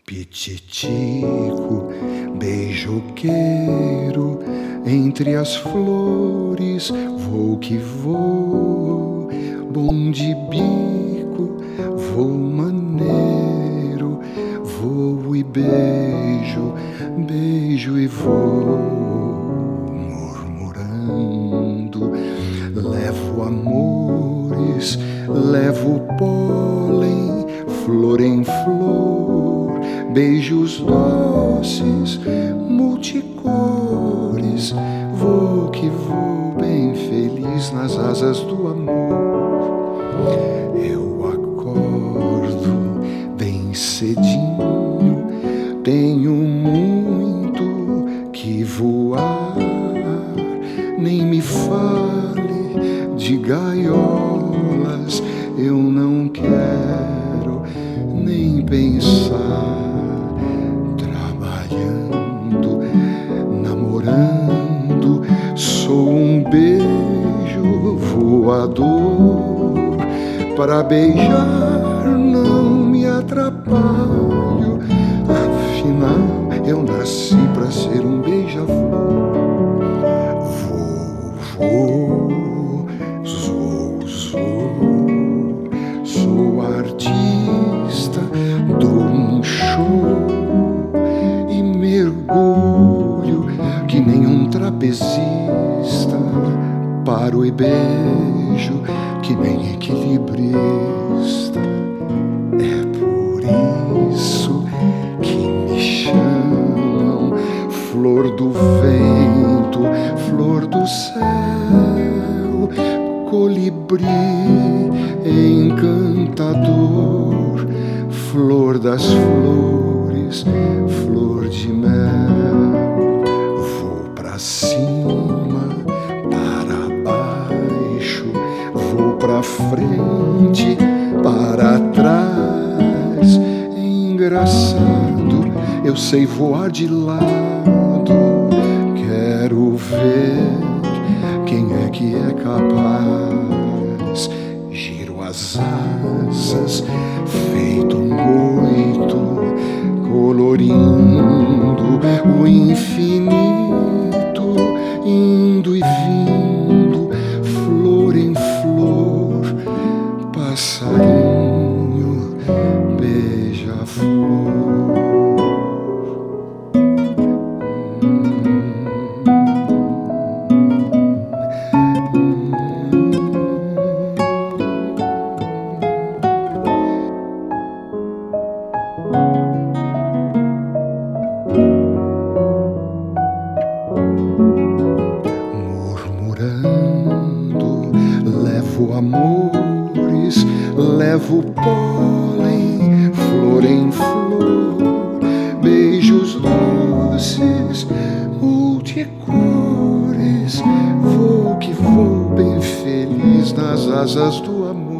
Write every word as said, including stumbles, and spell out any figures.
Pititico, beijoqueiro, entre as flores vou que vou, bom de bico, vou maneiro, vou e beijo, beijo e vou, murmurando, levo amores, levo pólen, flor em flor, beijos doces, multicores, vou que vou bem feliz nas asas do amor. Eu acordo bem cedinho, tenho muito que voar, nem me fale de gaiolas, eu não quero nem pensar. Trabalhando, namorando, sou um beijo voador. Para beijar não me atrapalho, afinal eu nasci para ser um beija-flor. Vou, vou, sou, sou, sou artista, dou um show e mergulho que nem um trapezista, paro e beijo que nem equilibrista. É por isso que me chamam flor do vento, flor do céu, colibri encantador, flor das flores, flor de mel. Vou pra cima, para baixo, vou pra frente, para trás. Engraçado, eu sei voar de lado. Quero ver quem é que é capaz. Giro as asas, feito um oito, colorindo o infinito, indo e vindo, flor em flor, passarinho, beija-flor. Levo amores, levo pólen, flor em flor, beijos doces, multicores, vou que vou bem feliz nas asas do amor.